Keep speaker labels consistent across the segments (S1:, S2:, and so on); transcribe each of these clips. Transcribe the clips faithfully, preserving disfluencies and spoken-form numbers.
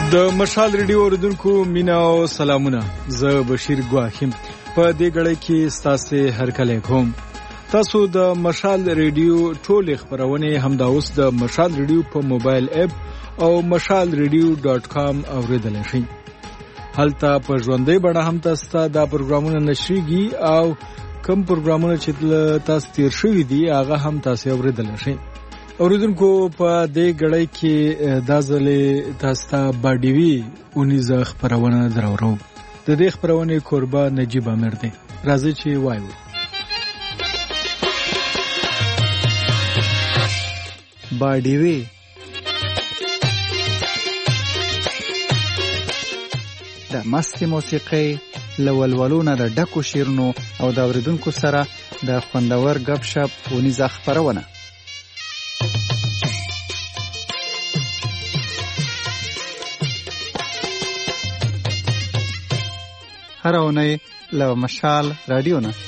S1: د مشال ریډیو اوریدونکو مینا او سلامونه. زه بشیر ګواخیم په دې غړې کې ستاسو هر کله کوم. تاسو د مشال ریډیو ټول خبرونه همدا اوس د مشال ریډیو په موبایل اپ او مشال ریډیو ډاٹ کام اوریدل شئ. هلته په ژوندۍ بڼه هم تاسو دا پروګرامونه نشریږي او کوم پروګرامونه چې تاسو تیر شوي دي هغه هم تاسو اوریدل شئ. اوریدونکو په دې غړې کې د ځلې تاسو ته باډیوي اونیزه خبرونه درورو. د دې خبرونه قربا نجیب امیر دی. راځي چې وایو. باډیوي د مستي موسیقي لولولونه د ډکو شیرونو او د اوریدونکو سره د خوندور غب شپ اونیزه خبرونه. هر اونۍ له مشال رادیو نه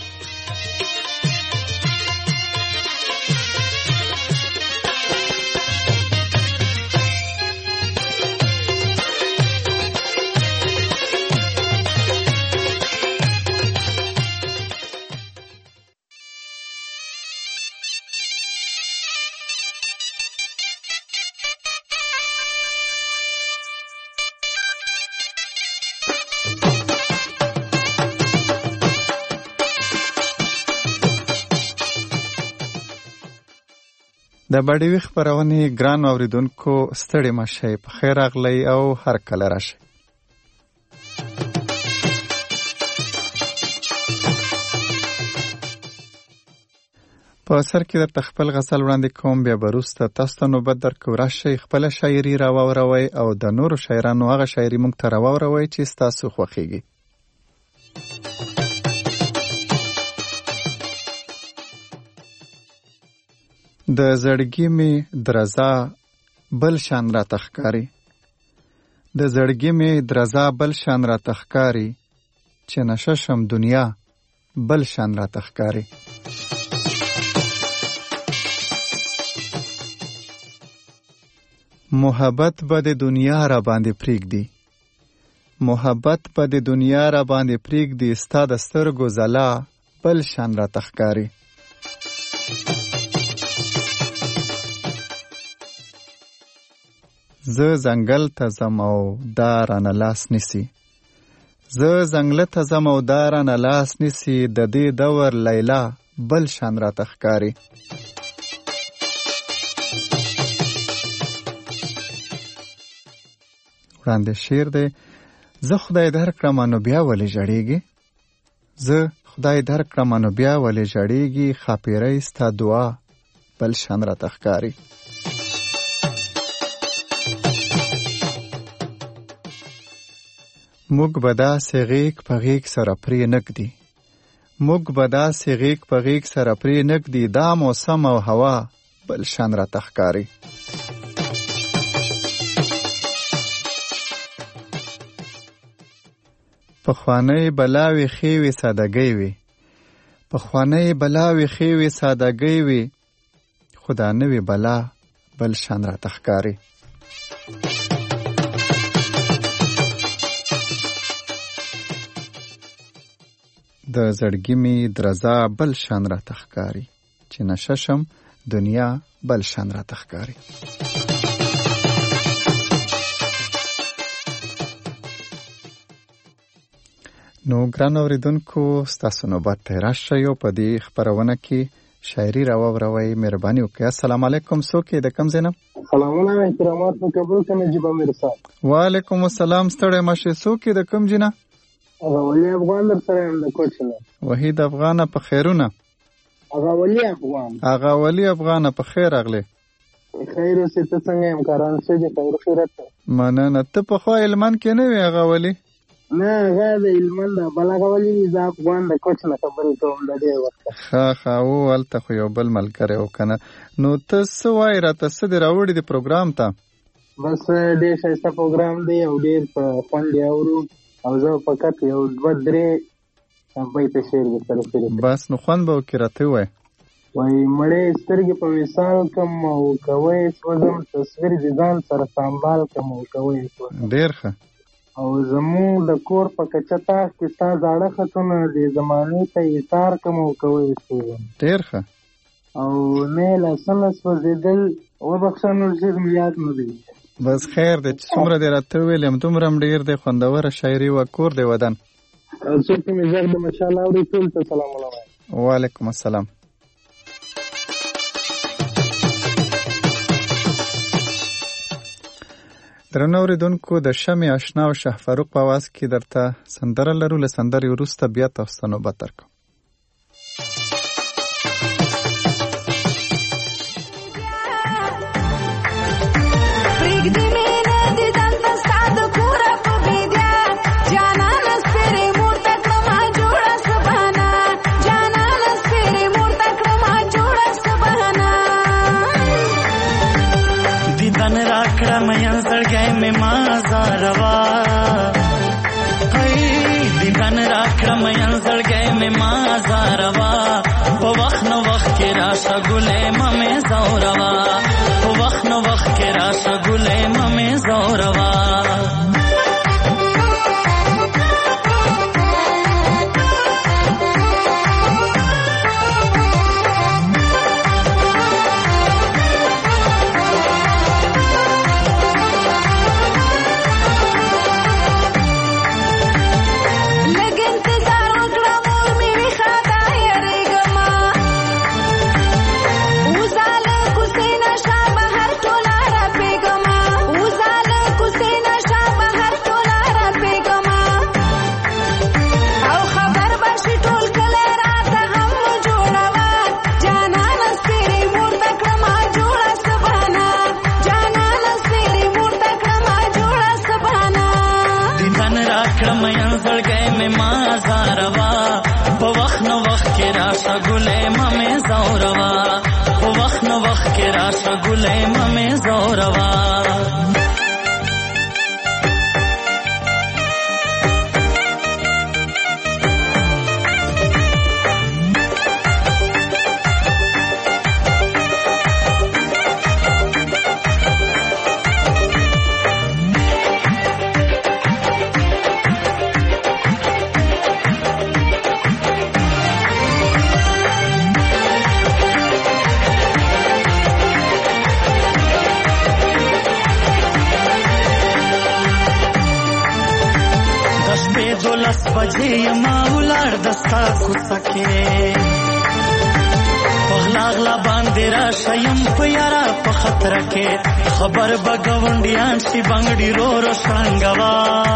S1: د باډیوي خبرونه ګران اوریدونکو ستړي مشه په خیر راغلی او هر کله راشي. په سر کې د تخپل غزل وړاندې کوم بیا بروسته تاسو ته نوبت درکو راشي خپل شاعري راووروي او د نورو شاعرانو هغه شاعري مونږ ته راووروي چې تاسو خوښیږي. د زړګي می درزا بل شان را تخکاری د زړګي می درزا بل شان را تخکاری چې نششم دنیا بل شان را تخکاری. محبت به د دنیا را باندې پریږدي محبت به د دنیا را باندې پریږدي ستا د سترګو ځلا بل شان را تخکاری. زه زنګل ته ځم او دا رانه لاس نیسي زه زنګل ته ځم او دا رانه لاس نیسي د دې دور لیلا بل شان را تخکاری. وړاندې شعر دی. زه خدای درکړم نو بیا ولې ژړېږي زه خدای درکړم نو بیا ولې ژړېږي خاپیری ستا دعا بل شان را تخکاری. موږ به داسې غیږ په غیږ سره پرې نږدي موږ به داسې غیږ په غیږ سره پرې نږدي دا موسم او هوا بل شان را تخکاری. پخوانۍ بلاوې ښې وې سادګۍ وې پخوانۍ بلاوې ښې وې سادګۍ وې خو دا نوې بلا بل شان را تخکاری. د زړګي می درزا بل شان را تخکاری چې نششم دنیا بل شان را تخکاری. نو ګران اوریدونکو ستاسو نوبت ته راشئ او په دې خبرونه کې شاعري راووروئ. مهرباني وکړئ. السلام علیکم. څوک یې د کوم ځای نه؟
S2: سلامونه احترامات په کابل کې نجیب امیر صاحب.
S1: وعلیکم السلام. ستړی مشه. څوک یې د کوم ځای نه؟
S2: هغه ولی افغان در سره هم د کوچنه.
S1: وحید افغان په خیرونه.
S2: هغه ولی افغان.
S1: هغه ولی افغان په خیر اغله.
S2: خیر اوسې ته څنګه امکاران څه دي خیر خیرت.
S1: مننه. ته په خو علمان کې نه وی هغه ولی؟
S2: نه هغه د علمان د بل هغه ولی ز افغان د کوچنه خبرې کوم د دې وخت.
S1: ها ها او ولته خو یو بل ملګری وکنه. نو ته څه وای راته څه دی راوړی دی پروګرام ته؟
S2: بس ډېر ښایسته پروګرام دی او ډېر په خوند دی اورو او زه فقط یو دوه درې بیت شعر درسره شریک.
S1: بس نو خوند به وکړې راته ووایه.
S2: وایي مړې سترګې په وصال کم او کوی سوځم تصویر د ځان سره سنبال کم او کوی سوځم.
S3: ډېر ښه.
S2: او زمونږ د کور په کچه تاق کې ستا زاړه خطونه د زمانې ته ایثار کم او کوی سوځم.
S3: ډېر ښه.
S2: او نه لاسونه سوځېدل وبخښه نور څه مې یاد نه دی.
S3: بس خیر دی چې څومره دې راته وویل یم دومره هم ډېر دی. خوندوره شاعري وه. کور دی ودان
S2: څوک مې غږ د مشال اوري ټول ته سلام علیکم.
S3: وعلیکم السلام. درنو اوریدونکو د شمع اشنا او شه فاروق په آواز کې درته سندره لرو. له سندرې وروسته بیا تاسو ته نوبت درکوم.
S4: مین سړګی مې مازاروا دیدن راکړه مین سړګی مې مازاروا په وخت نو وخت کې راشه ګلې مې زوروا په وخت نو وخت کې راشه ګلې مې زوروا خبر بګونډیان شي بنگړي رو رو شرنګوا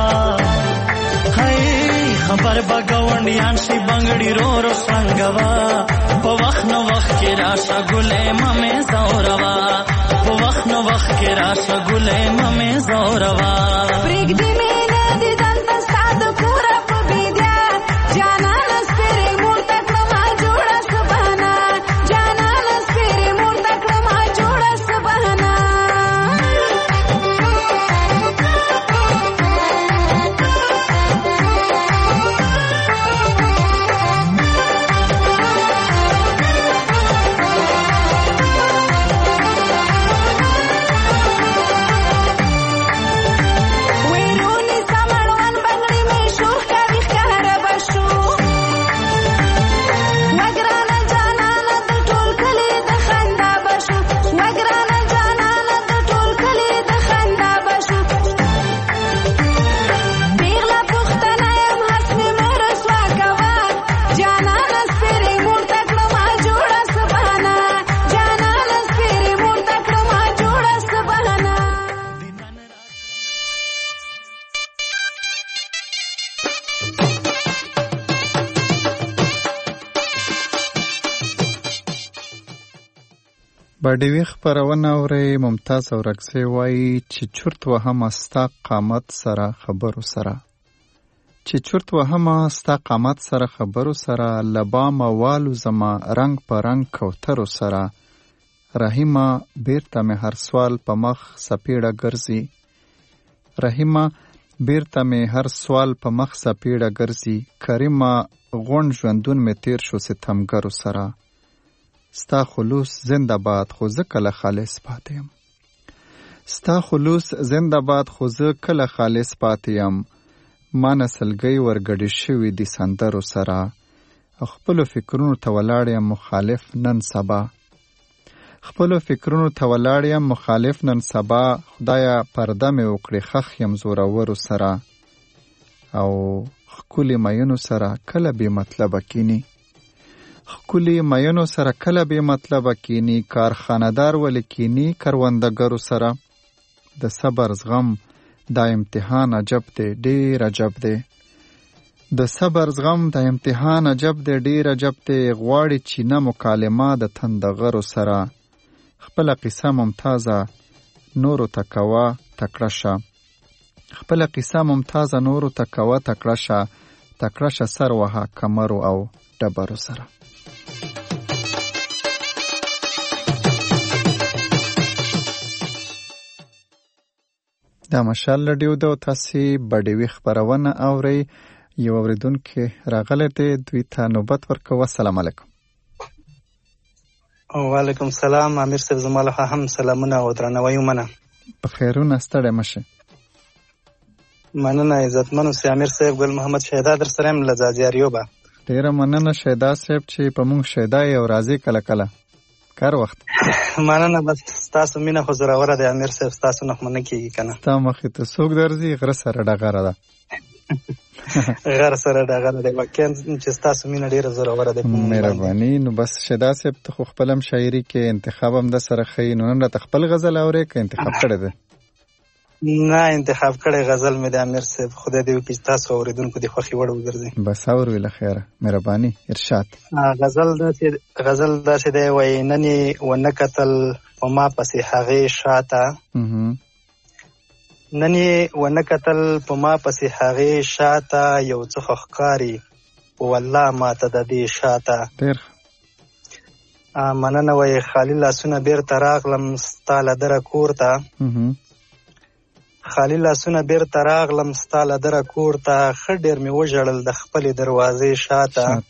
S4: هاي خبر بګونډیان شي بنگړي رو رو شرنګوا په وخت نو وخت کې راشه ګلې مې زوروا په وخت نو وخت کې راشه ګلې مې زوروا پرګدې مې نه دي دلته ستاسو کور په بيدیا جانا لسپری مورته کما جوړه سبانا جانا لسپری مورته کما جوړه سبانا
S3: باډیوي خپرونه اورئ. ممتاز اورکزی وایي چې چورت وهمه ستا قامت سره خبرو سره چې چورت وهمه ستا قامت سره خبرو سره لبامه والو زما رنگ په رنگ کوترو سره رحیمه بیرته مې هر سوال په مخ سپیړه ګرځي رحیمه بیرته مې هر سوال په مخ سپیړه ګرځي کریمه غونډ ژوندون مې تیر شو ستمګرو سره ستا خلوص زنده باد خو زه کله خالص پاتې یم. ستا خلوص زنده باد خو زه کله خالص پاتې یم. ما نسلګۍ ورګډې شوي دي سندرو سره، خپلو فکرونو ته ولاړ یم مخالف نن سبا. خپلو فکرونو ته ولاړ یم مخالف نن سبا. خدایا پرده مې وکړې خخ یم زورورو سره، او ښکلي مینو سره کله بې مطلبه کینی. ښکلي مینو سره کله بې مطلبه کینی. کارخانهدار ولې کینی کروندګرو سره. د صبر زغم دا امتحان عجب دی، ډېر عجب دی. د صبر زغم د امتحان عجب دی، ډېر عجب دی. غواړي چینه مکالمه د تندغرو سره. خپله قصه ممتازه نورو ته کوه تکړه شه. خپله قصه ممتازه نورو ته کوه تکړه شه. تکړه شه سر وهه کمرو او ډبرو سره. دا مشال رادیو ده او تاسې بډیوي خپرونه اورئ. یو اورېدونکی راغلی دی، دوی ته نوبت ورکوه. السلام علیکم.
S5: وعلیکم السلام. امیر صاحب زما له هم سلامونه او درناوی ومنه.
S3: په خیرونه ستړی مه شئ.
S5: مننه عزتمنو سي امیر صاحب. ګل محمد شهدا در سره یم له ځاځیاریوبه.
S3: ډېره مننه شهدا صاحب چې په موږ شهدا یې او راځي کله کله کار وخت.
S5: مننه. بس ستاسو مینه خو زوروره دی امیر صاحب، ستاسو نه خو نه کېږي که نه.
S3: ستا مخې ته څوک درځي؟ غره سره ډغره ده.
S5: غر سره ډغره دی. واقعا چې ستاسو مینه ډېره زوروره دی.
S3: مهرباني. نو بس شهدا صاحب ته خو خپل هم شاعري کې انتخاب هم د سره ښیي، نو نن راته خپل غزل اورې که انتخاب کړی دی؟
S5: نه انتخاب کړی غزل مې د امیر صاحب. خدای دې وکړي چې تاسو اورېدونکو د خوښې وړ وګرځي.
S3: بس اور وی له خیره. مهرباني. ارشاد.
S5: غزل داسې غزل داسې دی وایي: نن یې ونه کتل په ما پسې هغې شاته. نن یې ونه کتل په ما پسې هغې شاته. یو څه خو ښکاري والله ماته د دې شاته.
S3: ډېر
S5: مننه. وایي خالي لاسونه بیرته راغلم ستا له دره کور ته. خالی لاسونه بیرته راغلم ستا له دره کور ته. ښه ډېر مې وژړل د خپلې دروازې شاته.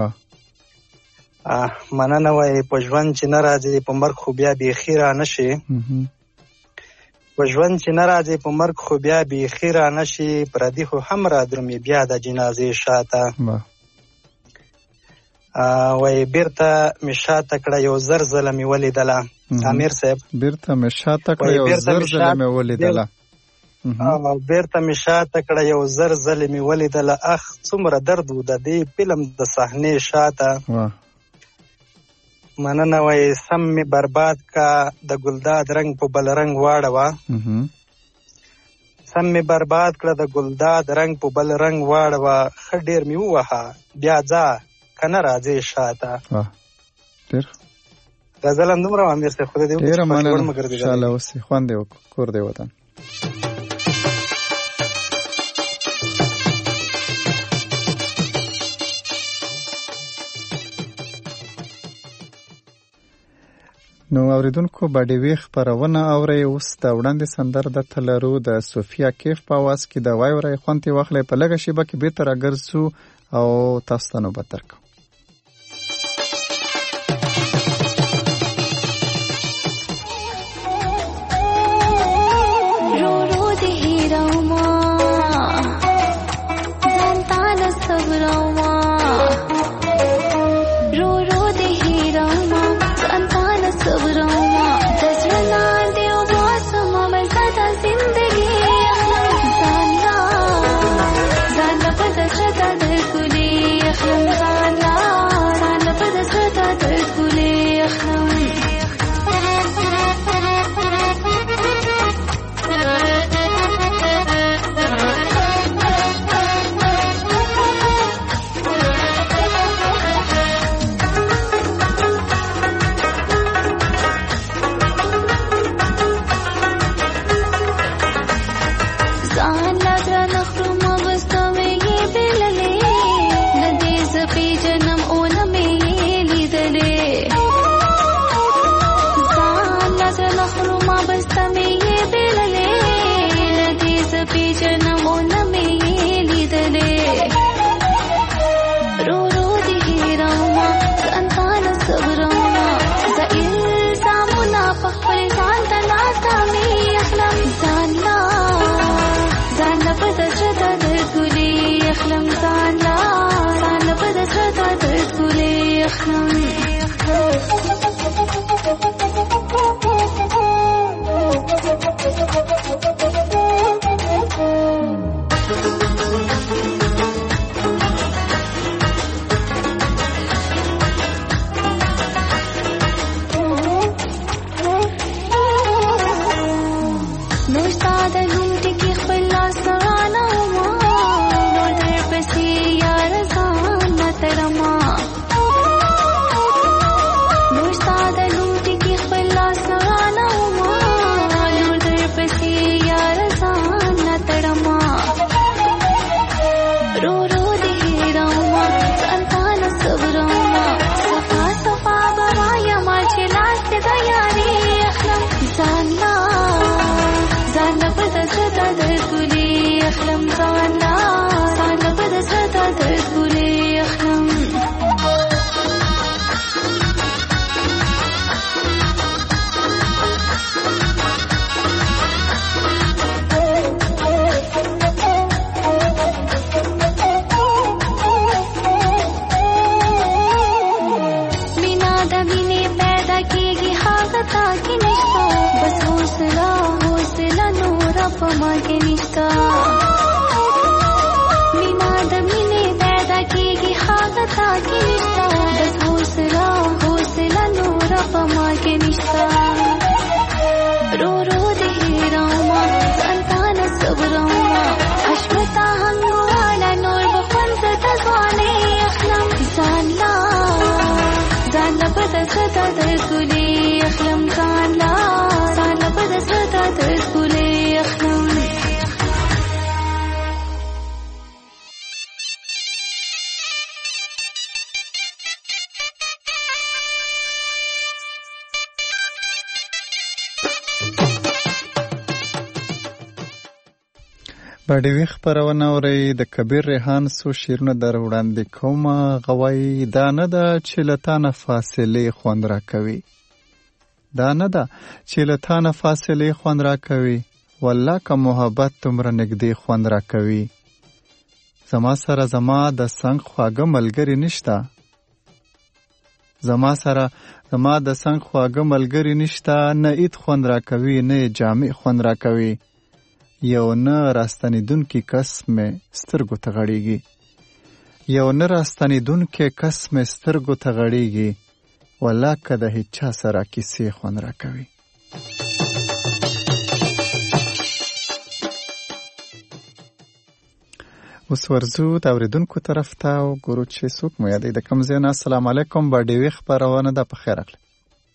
S5: مننه. وایي په ژوند چې نه راځي په مرګ خو بیا بیخي را نه شي. په ژوند چې نه راځي په مرګ خو بیا بیخي را نه شي. پردي خو هم را درومي بیا د جنازې شاته. وایي بیرته مې شاته کړه یو زر ځله مې ولیدله. امیر صاحب
S3: بیرته مې شاته کړه یو زر ځله مې ولیدله.
S5: بیرته مې شاته کړه یو زر ځلې مې ولیدله. اخ څومره درد و د دې فلم د صحنې شاته. مننه. وایي سم مې برباد کا د ګلداد رنګ په بل رنګ واړوه. سم مې برباد کړه د ګلداد رنګ په بل رنګ واړوه. ښه ډېر مې ووهه بیا ځه که نه راځې شاته.
S3: ډېر
S5: غزل همدومره امیر صاحب. خدای دې وکړي
S3: ډېره مننه. انشاءالله اوسې خوند دې وکړو. کور دې وطن. نو اوریدونکو بډیوي خپرونه اورئ. اوس د وړاندې سندر درته لرو د صوفیا کیف په اواز کې. د وایورئ خوند یې واخلئ. په لږه شیبه کې بېرته راګرځو او تاسو ته نوبت درکوو.
S6: زان
S3: باډوي خپرونه اورئ. د کبیر ریحان څو شعرونه در وړاندې کومه. غوی دا نه ده چې له تانه فاصلې خوند راکوي، دا نه ده چې له تانه فاصلې خوند راکوي، والله که محبت دومره نږدې خوند راکوي. زما سره زما د څنګ خواږه ملګري نشته، زما سره زما د څنګ خواږه ملګري نشته، نه عید خوند راکوي نه جامع خوند راکوي. یو نه راستنیدونکی کس مې سترګو ته غړیږي، یو نه راستنیدونکی کس مې سترګو ته غړیږي، والله که د هیچ چا سره کیسې خوند راکوي. اوس ورځو د اورېدونکو طرف ته او ګورو چې څوک مو یادوي. د کوم ځای نه؟ السلام علیکم. باډوي خپرونه ده، په خیر راغلی.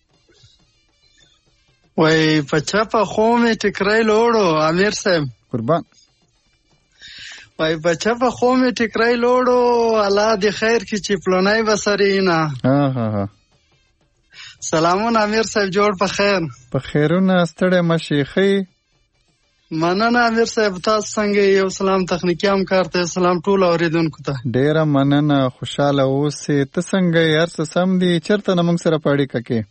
S6: وای په چپه خو مې ټکری لوړو امیر صاحب.
S3: قربان.
S6: وای په چپه خو مې ټکری لوړو، الله دې خیر کړي چې پلونی به سرې نه.
S3: ها ها ها.
S6: سلامونه امیر صاحب، جوړ په خیر.
S3: په خیرونه ستړی مه شې. ښه
S6: مننه امیر صاحب، تاسو څنګه یو؟ سلام تخنیکي همکار ته، سلام ټول اورېدونکو ته.
S3: ډېره مننه، خوشحاله اوسې. ته څنګه یې؟ هر څه سم دي؟ چېرته نه موږ سره په اړیکه کې؟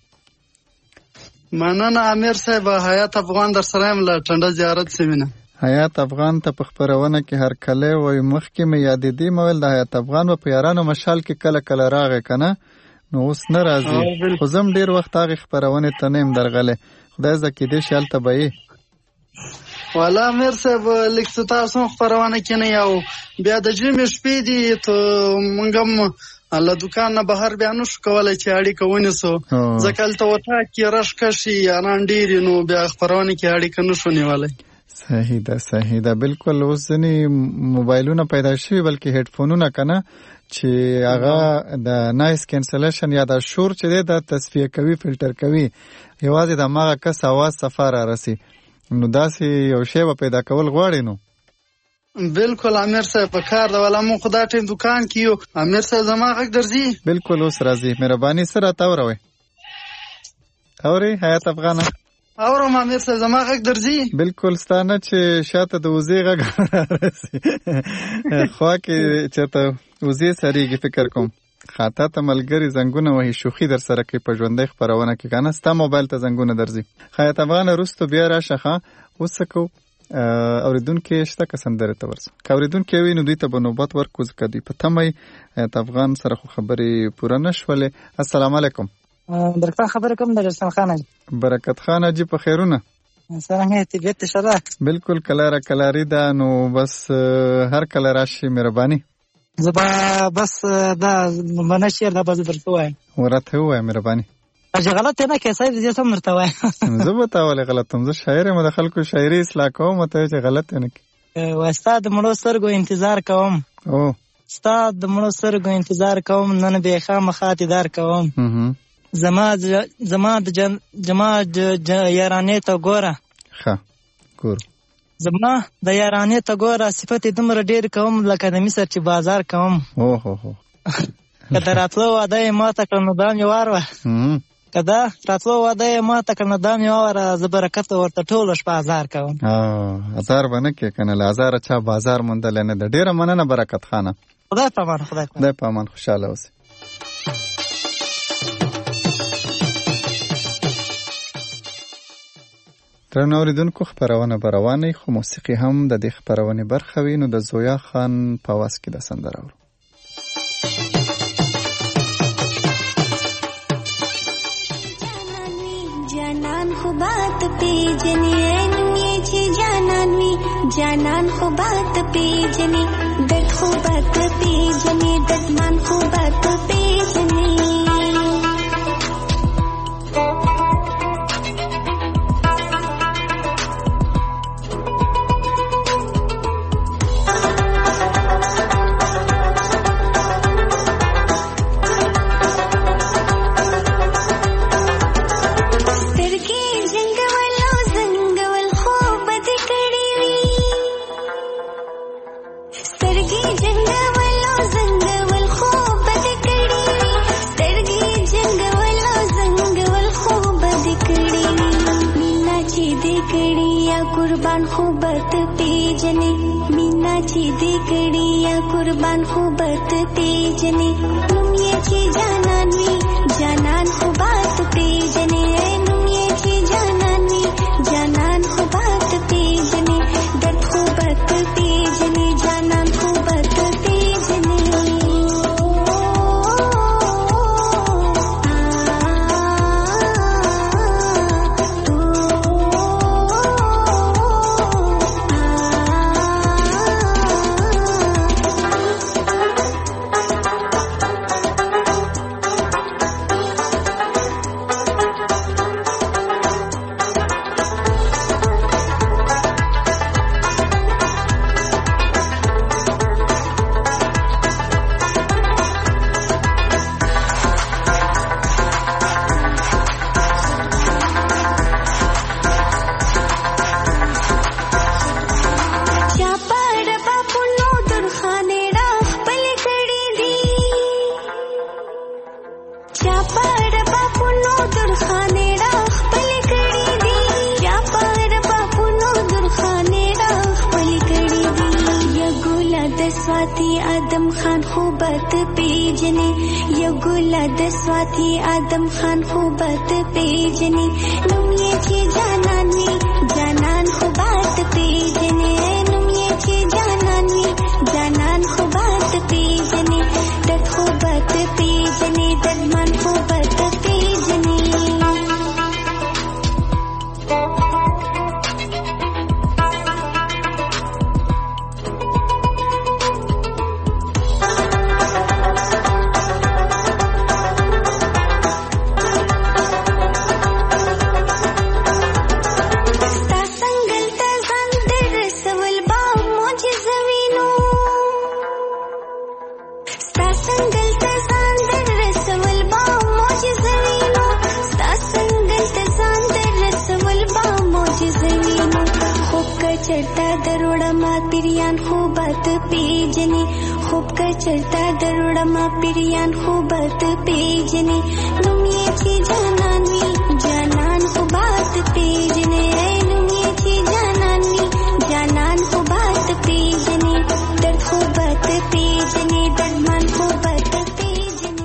S6: مننه امیر صاحب، حیات افغان در سره یم له ټنډه زیارت سیمې نه.
S3: حیات افغان ته په خپرونه کې هر کله وایي. مخکې مې یادېدې مې ویل د حیات افغان به په یارانو مشال کې کله کله راغی که نه، نو اوس نه راځي. خو زه هم ډېر وخت هغې خپرونې ته نه یم درغلی. خدای زده کېدای شي هلته به یې.
S6: والا امیر صاحب لږ څه تاسو خپرونه کې نه یو، بیا د ژمي شپې دي ته موږ هم له دوکان نه بهر بیا نه شو کولی چې اړیکه ونیسو، ځکه هلته وطاق کې رش کشي یاران ډېر نو بیا خپرونه کې اړیکه نه شو نیولی.
S3: صحیح ده صحیح ده، بالکل. اوس ځینې موبایلونه پیدا شوي بلکې هیډفونونه که نه، چې هغه د نایس کینسلیشن یا د شور چې دی دا تصفیه کوي، فلټر کوي، یوازې د هماغه کس اواز صفا را رسي. نو داسې یو شی به پیدا کول غواړي. نو
S6: بالکل امیر صاحب په کار ده، والا مونږ خو دا ټیم دوکان کې یو. امیر صاحب زما غږ درځي؟
S3: بالکل اوس راځي. مهرباني سره راته اوروئ. اورئ حیات افغانه؟
S6: اورم امیر صاحب، زما غږ درځي؟
S3: بالکل. ستا نه چې شاته د وزې غږ رارسي، خوا کې چېرته وزې سریږي فکر کوم. خاطا ته ملګري زنګونه وهي، شوخي در سره کوي په ژوندۍ خپرونه کې که نه، ستا موبایل ته زنګونه درځي. حیات افغانه وروستو بیا راشه. ښه اوس څه کوو؟ اوریدونکي شته که سندرې ته ورځو؟ که اوریدونکي وي نو دوی ته به نوبت ورکړو، ځکه دوی په تمه یې. حیات افغان سره خو خبرې پوره نه شولې. السلام علیکم.
S7: برکت خبره کوم د رسول خان حاجي.
S3: برکت خان حاجي په خیرونه؟
S7: څنګه طبیعت ښه ده؟
S3: بالکل کلاره کلاري ده. نو بس هر کله راشي مهرباني.
S7: زه به بس دا منه شعر دا به زه درته ووایم.
S3: ورته ووایه مهرباني.
S7: چې غلط نه کې صاحب دې سم درته وایم.
S3: زه به تا ولې غلطم؟ زه شاعر یم، د خلکو شاعري اصلاح کوم، ته چې غلط نه کې.
S7: و ستا د مړو سترګو انتظار کوم.
S3: او
S7: ستا د مړو سترګو انتظار کوم، نن به خامخا دیدار کوم. زما زما د جما یارانې ته ګوره.
S3: ښه ګور.
S7: زما د یارانې ته ګوره، صفت دومره ډېر کوم لکه د مصر چې بازار کوم.
S3: او هو هو
S7: که د راتلو واده یې ماته کړه نو دا مې وار وه. که دا راتلو واده یې ماته کړه نو دا مې واره، زه برکت ورته ټوله شپه ازار کوم.
S3: ازار به نه کې که نه، له ازاره چا بازار موندلی نه ده. ډېره مننه برکت خانه.
S7: خدای په امان. خدای
S3: خدای په امان. خوشحاله اوسئ. درنو اورېدونکو، خپرونه به روانه خو موسیقي هم د دې خپرونې برخه وي. نو د زویا خان په آواز کې د سندره اورو.
S8: جانان خو بات پیجنی اینوی چی جانانوی، جانان خو بات پیجنی، درد خو بات پیجنی، درد من خو بات پیجنی. कुर्बान खूबत पेजने मीना ची दिकड़ी या कुर्बान खूबत पेजने तुम ये ची जानानी जानान खूबात पेजने तुम ये ची जानानी जानान खूबात पेजने दर्द खूबत पेजने जानान खूबत पेजने. आदम खान खूबत पेजने ये गुलाद स्वाति आदम खान खूबत पेजने नुम ये ची जानानी जानान खूबत पेजने नुम ये ची जानानी जानान खूबत पेजने दर्द खूबत पेजने दर्द मन खूबत पेजने. चलता दरोड़ा मा पिरियान खूबत पेजने खूब का चलता दरोड़ा मा पिरियान खूबत पेजने तुम ये ची जानानी जानान खूबत पेजने तुम ये ची जानानी जानान खूबत पेजने दर्द खूबत पेजने दर्द मन खूबत पेजने.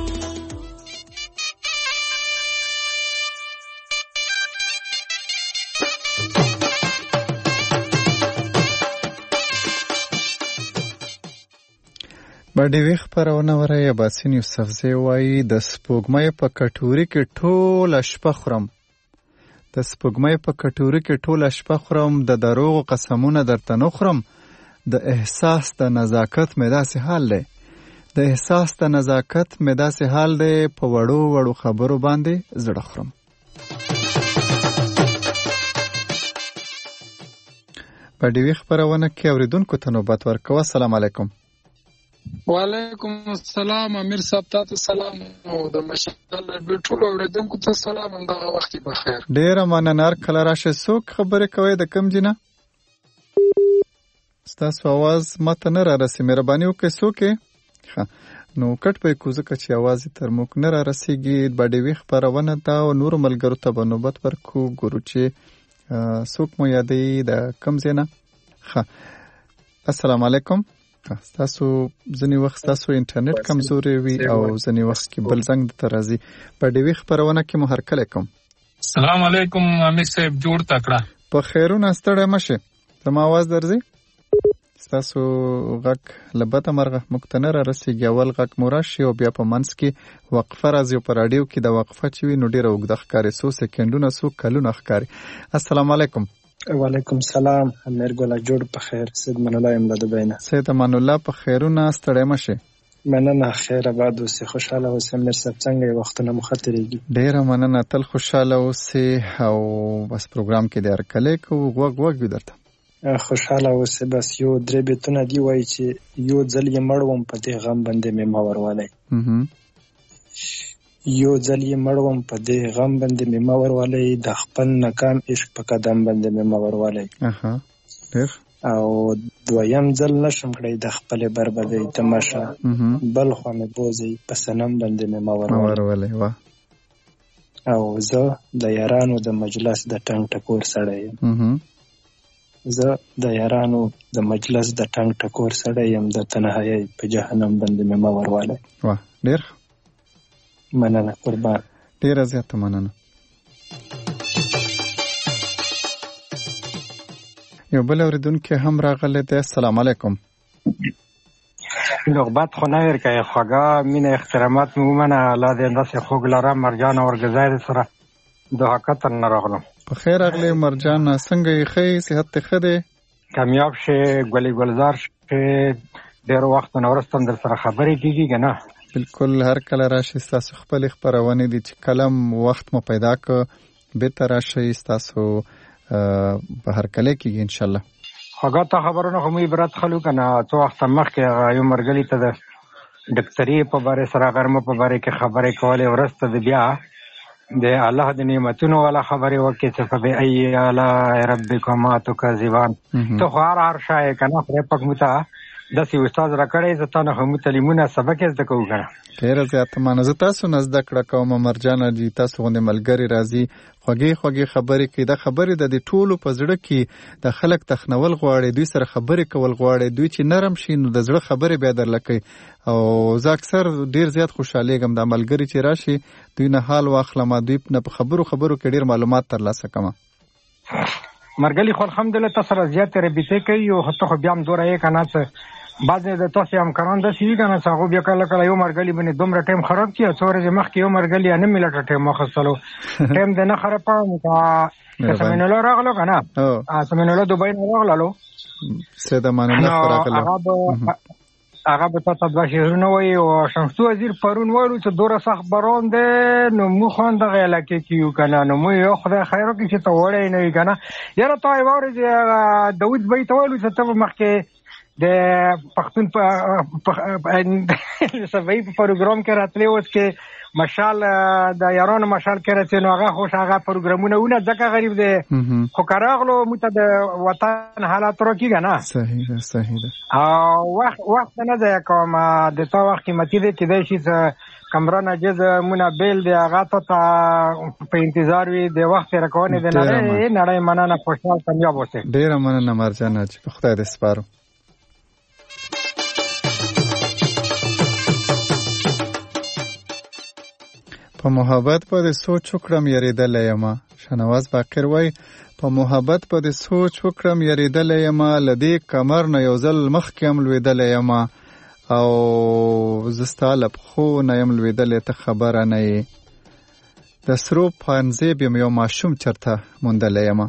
S3: باډیوي خپرونه وره یاباسین یوسفزی وایي د سپوږمۍ په کټوري کې ټوله شپه خورم د سپوږمۍ په کټوري کې ټوله شپه خورم د دروغو قسمونه درته نه خورم د احساس د نزاکت مې داسې حال دی د احساس د نزاکت مې داسې حال دی په وړو وړو خبرو باندې زړه خورم. په ډیوي خپرونه کې اوریدونکو ته نوبت ورکوه. السلام علیکم.
S9: وعلیکم السلام. امیر صاحب تاسو سلام او د مشال ټول اوریدونکو ته سلام. دغه وخت بخیر.
S3: ډیره مننه. کله راشه څوک خبرې کوي د کوم جنه؟ ستاسو आवाज ماته نه را رسي. مهرباني وکړئ څوک ښه نو کټ په کوزه چې आवाज تر موږ نه را رسیږي. د ډیوي خپرونه دا او نور ملګرو ته به نوبت ورکو. ګورو چې څوک مو یادې د کوم ځای. ښه السلام علیکم. تاسو ځنی وخت تاسو انټرنیټ کمزوري وي او ځنی وخت کې بل زنګ د ترازی په ډیوي خبرونه کې مو هرکله کوم.
S9: السلام علیکم امیر صاحب جوړ تکړه.
S3: په خیرونه ستړی مشه. زما आवाज درځي؟ تاسو غږ لبته مرغه مقتنه را رسیږي. اول غږ موراشي او بیا په منځ کې وقفه راځي. په رادیو کې د وقفه چې وي نو ډیره اوږده ښکاري. څو سکندونه څو کلونه ښکاري. السلام علیکم.
S10: وعلیکم سلام. امیر ګولا جوړ په خیر. سید من الله یم د دبینا.
S3: سید من الله په خیرونه ستړی مشه.
S10: مننه. خیر آباد اوسې. خوشاله اوسې. امیر صاحب څنګه یې؟ وختونه مو ښه تېرېږي؟
S3: ډېره مننه. تل خوشاله اوسې او بس پروګرام کې د هرکلی کوو. غوږ غوږ وي درته.
S10: خوشاله اوسې. بس یو درې بیتونه دي وایي چې یو ځل یې مړ وم په دې غم باندې مې مه وروالی. یو ځل یې مړ وم په دې غم باندې مې مه وروالی. د خپل ناکام عشق په قدم باندې مې مه وروالی. او دویم ځل نشم کړی د خپلې بربادۍ تماشه. بل خوا مې بوځئ په صنم باندې مې مه وروالی. او زه د یارانو د مجلس د ټنګ ټکور سړی یم. زه د یارانو د مجلس د ټنګ ټکور سړی یم. د تنهایۍ په جهنم باندې مې مه وروالی.
S3: واه ډېر
S10: مننه قربان.
S3: ډېره زیاته مننه. یو بل اورېدونکی هم راغلی دی. السلام علیکم.
S11: نوبت خو نه ورکوي. خوږه مینه احترامات مې ومنه. الله دې داسې خوږ لره مرجان اورګزی دې سره د حقیقت نه راغلم.
S3: په خیر راغلی مرجان. څنګه یې ښه یې؟ صحت دې ښه دی؟
S11: کامیاب شې. ګلې ګلزار شې. ډېرو وختونه وروسته هم در سره خبرې کېږي که نه؟
S3: بالکل. هر کله راشئ. ستاسو خپلې خپرونې دي چې کلم وخت مو پیدا کړ بېرته راشئ. ستاسو په هر کله کېږي انشاءالله.
S11: خوږه ته خبرونه خو مو عبرت خلو که نه. څو وخته مخکې یو ملګري ته د ډاکټري په باره سره غرمه په باره کې خبرې کولې. وروسته د بیا د الله د نعمتونو والا خبرې وکړې چې فبأي آلاء ربکما تکذبان. ته خو هر هر شی یې که نه. خدای پاک موږ ته داسې استاد را کړی. زه تا نه خو موږ تعلیمونه سبق یې زده کوو که نه.
S3: ډېره زیاته مننه. زه تاسو نه زده کړه کوم مرجانه جي. تاسو غوندې ملګري راځي خوږې خوږې خبرې کوي. دا خبرې د دې ټولو په زړه کې د خلک تخنول غواړي. دوی سره خبرې کول غواړي. دوی چې نرم شي نو د زړه خبرې بیا درله کوي. او زه اکثر ډېر زیات خوشحالېږم دا ملګري چې راشي دوی نه حال واخلم. دوی نه په خبرو خبرو کې ډېر معلومات ترلاسه کوم.
S11: مرګلي خو الحمدلله تا سره زیاتې رابطې کوي. او ته خو بیا هم دوره یې که نه څه بعضې د تاسې همکاران داسې وي که نه څه هغوی بیا کله کله یو مرګلي باندې دومره ټایم خراب کړي. او څو ورځې مخکې یو مرګلي نه مې لټه ټایم واخیستلو. ټایم دې نه خراب کړم. که سمین الله راغلو که نه سمین الله دوبۍ نه راغللو
S3: سید امان الله راغلو.
S11: هغه به تا ته دوه شعرونه وایي. او شمسو وزیر پرون ویلو چې دوره سخت باران دی نو موږ خو هم دغه علاقې کې یو که نه. نو موږ یو خدای خیر وکړي چې ته وړی نه وي که نه. یاره تا یوه ورځ داود بۍ ته ویلو چې ته به مخکې د پښتون صفایي په پروګرام کې راتلی. اوس کې مشال د یارانو مشال کې راځي نو هغه خوش هغه پروګرامونه ونه ځکه غریب دی. خو که راغلو موږ ته د وطن حالات راکړي که نه.
S3: صحیح ده صحیح ده.
S11: او وخت وخت نه ضایع کوم. د تا وخت قیمتي دی. کېدای شي کمران عجز مونه بیل دی هغه ته په انتظار وي د وخت تېره کوونې د نړۍ نړۍ مننه. خوشحال کامیاب اوسئ.
S3: ډېره مننه مرجانه چې په خدای دې سپارو. په محبت باندې سوچ وکړم یریدلی یم. شنواز باقر وای په محبت باندې سوچ وکړم یریدلی یم. له دې کمر نه یو ځل مخکې هم لوېدلی یم. او زه ستا له پښو نه یم لوېدلی ته خبره نه یې. د سرو پانزیب یم یو ماشوم چېرته موندلی یم.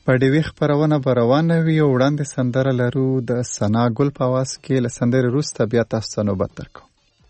S3: په ډیوي خپرونه به روانه وي او وړاندې سندره لرو د ثنا ګل په اواز کې. له سندرې وروسته بیا تاسو ته نوبت درکوم.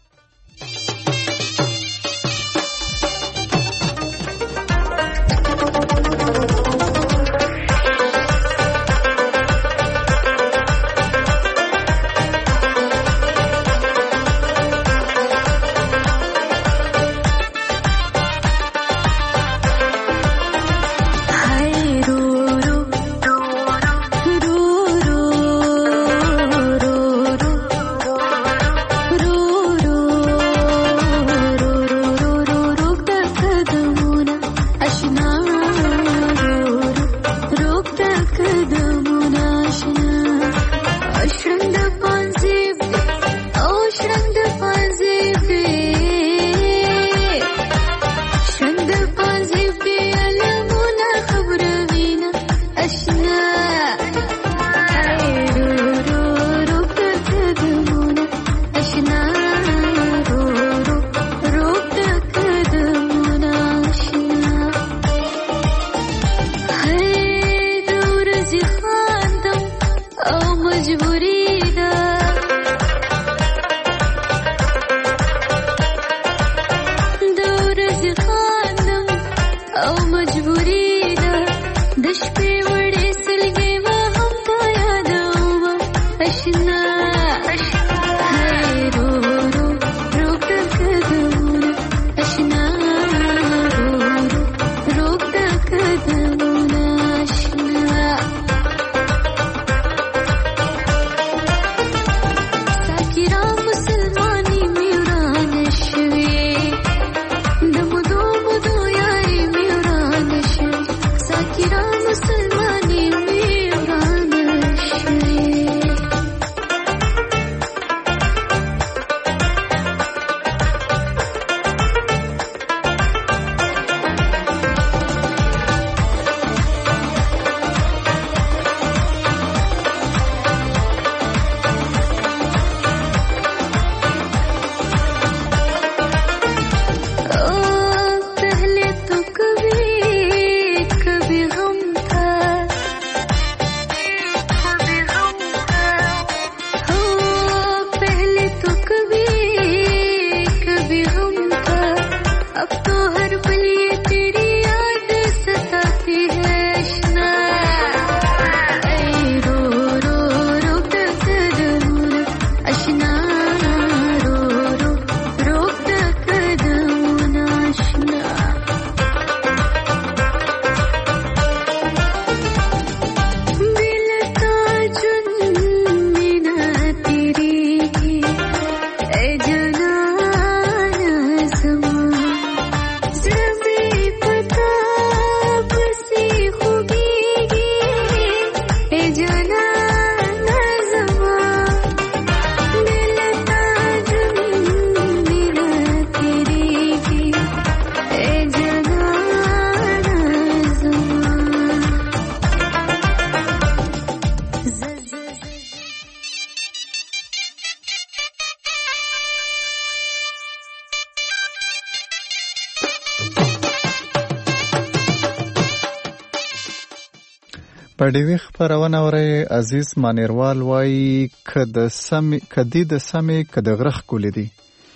S3: په ډیوي خپرونه اورئ. عزیز مانیروال وایي که د سمې کدی د سمې که د غره ښکلې دي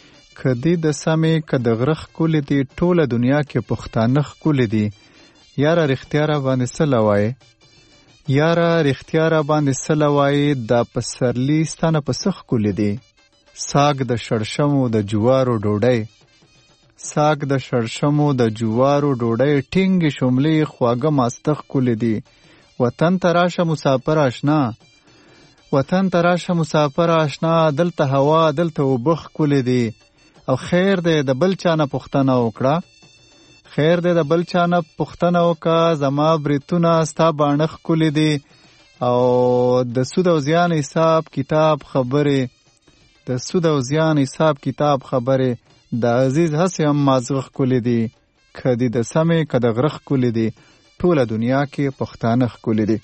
S3: کدی د سمې که د غره ښکلې دي ټوله دنیا کې پښتانه ښکلې دي. یاره رښتیا را باندې څه لوایې یاره رښتیا را باندې څه لوایې دا پسرلي ستا نه په څه ښکلې دي. ساګ د شړشمو د جوارو ډوډۍ ساګ د شړشمو د جوارو ډوډۍ ټینګې شملې خواږه ماسته ښکلې دي. وطن ته راشه مسافر آشنا وطن ته راشه مسافر آشنا دلته هوا دلته اوبه ښکلې دي. او خیر دی د بل چا نه پوښتنه وکړه خیر دی د بل چا نه پوښتنه وکړه زما بریتونه ستا باڼه ښکلې دي. او د سود او زیان حساب کتاب خبرې د سود او زیان حساب کتاب خبرې د عزیز هسې هم مازغه ښکلې دي. که دي د سمې که د غره ښکلې دي ټوله دنیا کې پښتانه ښکلې دي.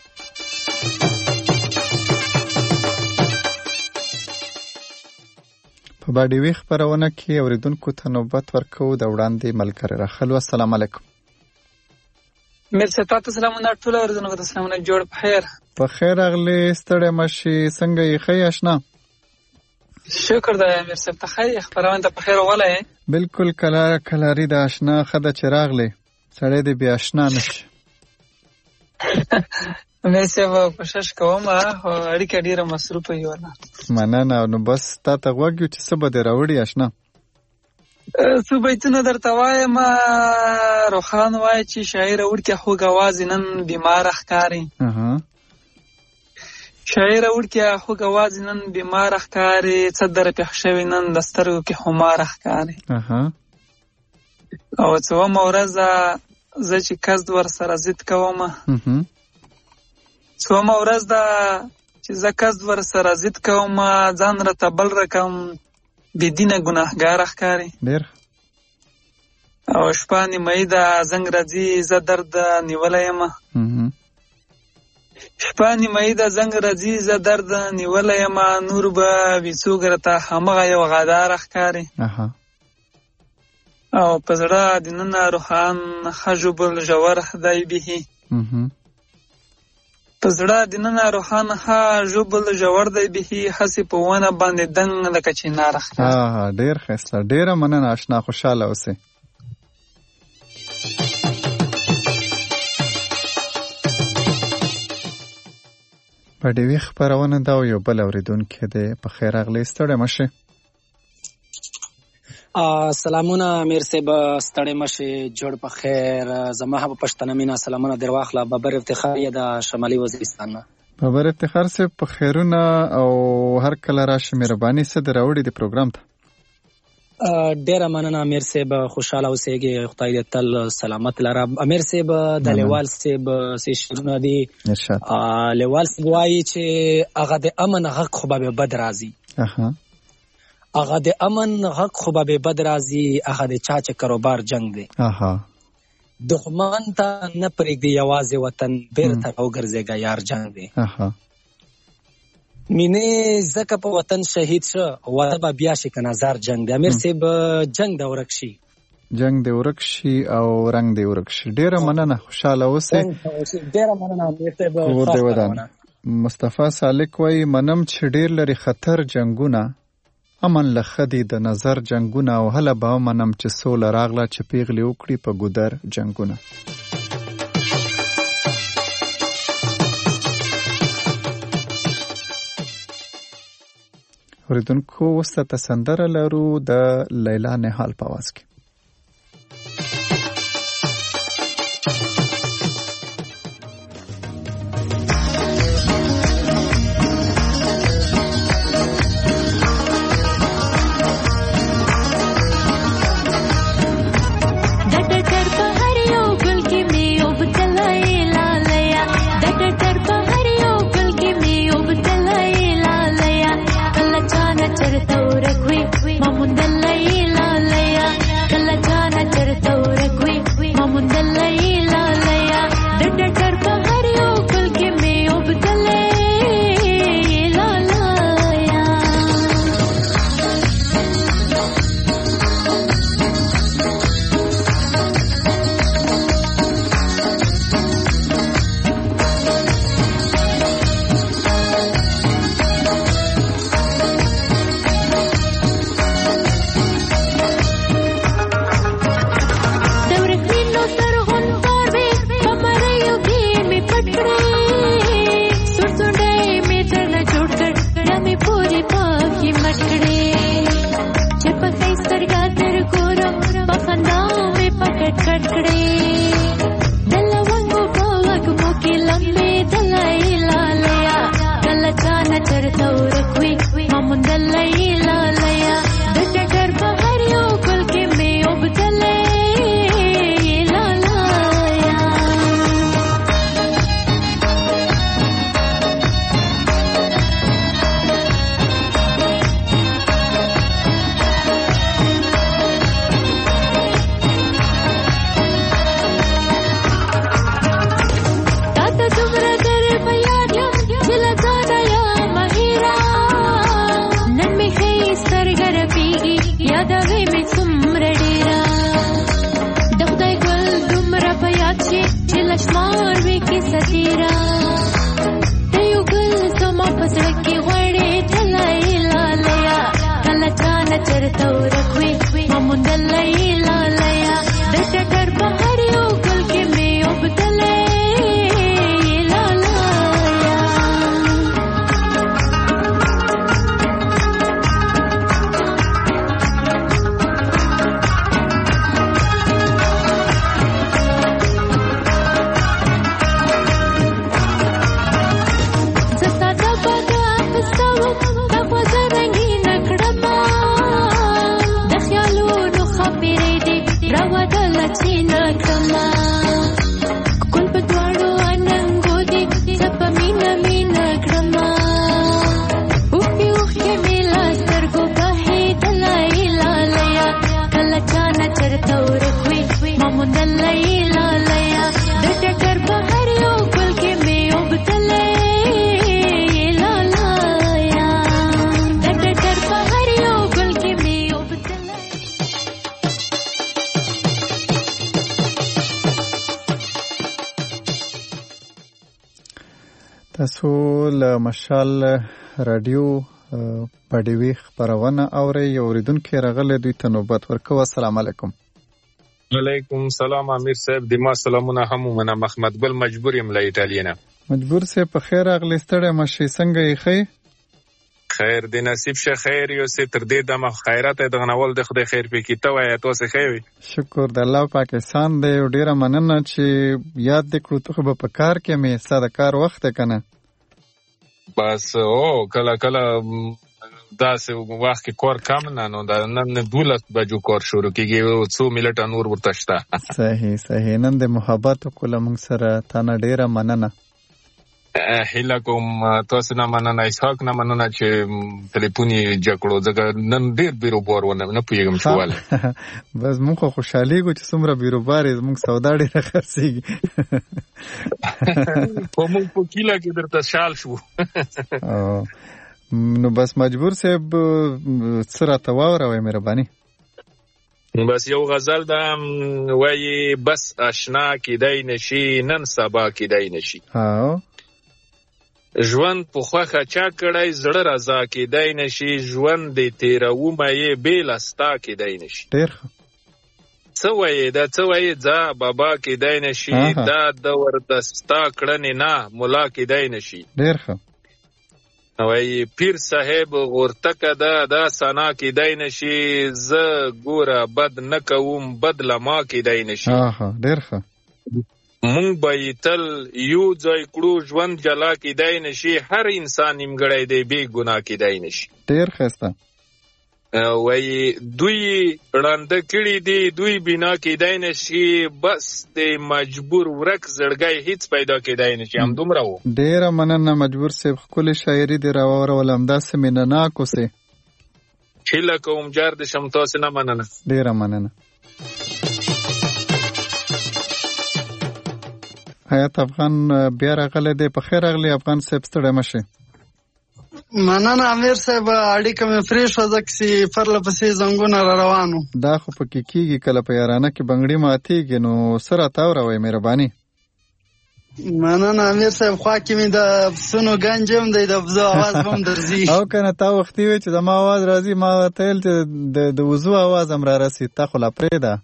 S3: په باډیوي خپرونه کې اوریدونکو ته نوبت ورکوو. د وړاندې ملګری راخلو. السلام علیکم.
S9: مرسي تاسو سلامونه ټول اورېدونکو ته سلامونه جوړ په خیر
S3: په خیر اغلی ستړی مشي څنګه یې ښه آشنا
S9: شکر دی مرسي ته خیر خبرونه ته په خیر وله
S3: بالکل کلا کلاری د آشنا خده چراغ لې سړی دې بیا آشنا نشي
S9: مرسي و کوشش کوم اړیکه ډیره مصروفه یو نه
S3: مننه نو بس تا ته وګیو چې څه به دې راوړي آشنا
S9: څو بیتونه درته وایم روخان وایي چې شاعر وړکه خوږ اواز نن بیمار ښکاري شاعر وړکه خوږ اواز نن بیمار ښکاري څه در پېښ شوی نن د سترګو کې خمار ښکاري او څومره ورځه زه چې قصد ور سره ضد کوم څومره ورځ ده چې زه قصد ور سره ضد کوم ځان راته بل رقم بېدینه ګناهګار ښکاري
S3: ډېر
S9: او شپه نیمه ده زنګ راځي زه درد نیولی یم شپه نیمه ده زنګ راځي زه درد نیولی یم نور به وي څوک راته همغه یو غدار ښکاري او په زړه دننه روحان ښه ژوبل ژور خدای بیهي په زړه دننه روحان ښه ژوبل ژور دی بیهي هسې په ونه باندې دنګ لکه چنار ښکاري
S3: ډېر ښایسته ډېره مننه اشنا خوشحاله اوسئ په ډیوي خپرونه دا یو بل اورېدونکی دی په خیر راغلی ستړی مشې
S12: سلامونه امیر صاحب ستړی مشې جوړ په خیر زما هم پښتنه مینا سلامونه در واخله بابر افتخار یې د شمالي وزیرستان نه
S3: بابر افتخار صاحب په خیرونه او هر کله راشي مهرباني څه در راوړي د پروګرام ته
S12: ډیره مننه امیر صاحب خوشاله اوسئ خدای دې تل سلامت لره امیر صاحب د لیوال صاحب سې شنو دي لیوال صاحب وایي چې هغه د امن حق خو به بد راځي
S3: اها
S12: هغه د امن حق خو به بد راځي هغه د چا چې کاروبار جنگ دی
S3: اها
S12: دښمن ته نه پرېږدي یوازې وطن بیرته راوګرځېږه یار جنگ دی
S3: اها
S12: مینه زکه په وطن شهید شو وطن به بیا شي که نظر جنگ دی امیر صاحب جنگ د ورک شي
S3: جنگ د ورک شي او رنگ د ورک شي ډیره مننه خوشاله اوسئ
S12: ډیره مننه امیر صاحب
S3: مصطفی سالک وایي منم چې ډیر لري خطر جنگونه امن لخدي د نظر جنگونه او هله به منم چې سوله راغله چې پیغلې وکړي په ګودر جنگونه اوریدونکو اوس ته سندره لرو د لیلا نهال په اواز کې
S13: چې چې لشمار وی کې ستیرا ته یو ګل زما پسړ کې غړې تلای لالیا کله چانه چرته ورکوي مموندل لالیا د ټټر بهر یو ګل کې مې وبدلې
S3: تاسو له مشال رادیو پډوي خبرونه اوري یو ریدونکو راغله دوی ته نوبت ورکو. السلام علیکم.
S14: وعلیکم سلام امیر صاحب دما سلامونه هم منه محمد ګل مجبور یم له ایټالیا.
S3: مجبور سه په خیر اغلی ستړی مشي څنګه یې خې؟
S14: خیر دی نصیب شه خیر یو سه تر دې دمه خیرات د غنول د خدای خیر پکې ته وای تاسو خیر.
S3: شکر د الله پاکستان دی ډیره مننه چې یاد دې کړو ته په کار کې مې ساده کار وخت کنه.
S14: بس او کله کله داسې وخت کې کار کم نه نو دا نن دولت بجو کار شروع کیږي څو ملټه نور ورته شته.
S3: صحیح صحیح نن د محبت کوله موږ سره تانه ډیره مننه.
S14: هیله کوم تاسو نه مننه اسحاق نه مننه چې ټلیفوني جکړو ځکه نن ډیر بیروبار ونه نه پوهیږم چې واله
S3: بس موږ خوشحاليږو چې څومره بیروبار موږ سودا ډیره خرڅيږي
S14: په موږ په کیله کې درته شال شو.
S3: نو بس مجبور صاحب سره تواوروي مهرباني.
S14: بس یو غزل دا وایي بس آشنا کیدای نشي نن سبا کیدای نشي.
S3: ها
S14: ژوند په خوخه چا کړای زړه رضا کیدای نشي ژوند دې تیرو مې بیل استا کیدای نشي.
S3: ډیر
S14: څه وایي دا څه وایي ځا بابا کیدای نشي دا د وردستا کړنې نه مولا کیدای نشي.
S3: ډیر ښه
S14: وایي پیر صاحب غورتکه دا دا سنا کیدای نشي ز ګوره بد نه کوم بد لما کیدای نشي.
S3: ها ډیر ښه
S14: مونږ به تل یو ځای کړو ژوند جلا کیدای نشي هر انسان نیمګړی دی بې ګناه کیدای نشي.
S3: ډیر ښه
S14: وایي دوی ړانده کړي دي دوی بنا کیدای نشي بس د مجبور ورک زړګی هیڅ پیدا کیدای نشي. همدومره و.
S3: ډیره مننه مجبور صاحب ښکلې شاعري دې راوړله همداسې مینهناک اوسې.
S14: هیله کوم جار د شم تاسو نه مننه.
S3: ډیره مننه. حیات افغان بیا راغلی دی. په خیر راغلی افغان صاحب ستړی مشي.
S6: مننه امیر صاحب اړیکه مې پرې شوه ځکه چې پرله پسې زنګونه را روانو.
S3: دا خو پکې کېږي کله په یارانه کې بنګړي ماتېږي نو څه راته وروئ مهرباني.
S6: مننه امیر صاحب خوا کې مې د پسونو ګنج هم دی د وزو اواز هم درځي.
S3: او که نه تا وختي وې چې زما اواز راځي ما ورته ویل چې د وزو اواز هم را رسي تا خو لا پرېږده.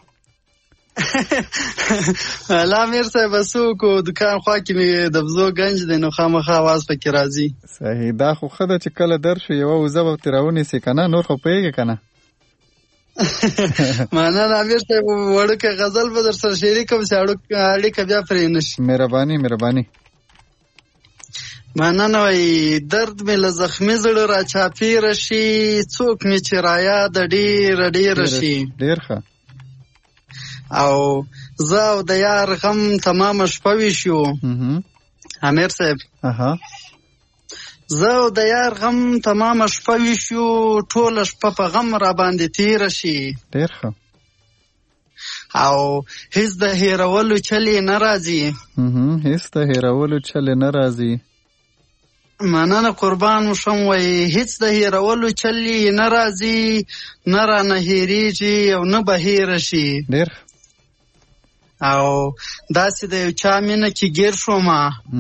S6: الله امیر صاحب څوک دکان خوا کې مې د وزو ګنج دی نو خامخا اواز پکې راځي.
S3: صحیح دا خو ښه ده چې کله درشو یوه وزه به ترې راونیسي که نه نور خو پوهېږې که نه.
S6: مننه امیر صاحب وړوکی غزل به در سره شعري کوم چې اړیکه بیا پرې نه شي.
S3: مهرباني مهرباني.
S6: مننه وایي درد مې له زخمي زړه را چاپېره شي څوک مې چې رایاده ډېره ډېره شي.
S3: ډېر ښه.
S6: او زه او د یار غم تمامه شپه ویشو. امیر صاحب زه او د یار غم تمامه شپه ویشو ټوله شپه په غم را باندې تیره شي.
S3: ډېر ښه.
S6: او هیڅ د هیرولو چل یې نه راځي.
S3: هیڅ د هیرولو چل یې نه راځي.
S6: مننه قربان شم وایي هیڅ د هیرولو چل یې نه راځي نه رانه هیریږي او نه به هیره شي.
S3: ډېر
S6: او داسې د یو چا مینه کې ګیر شومه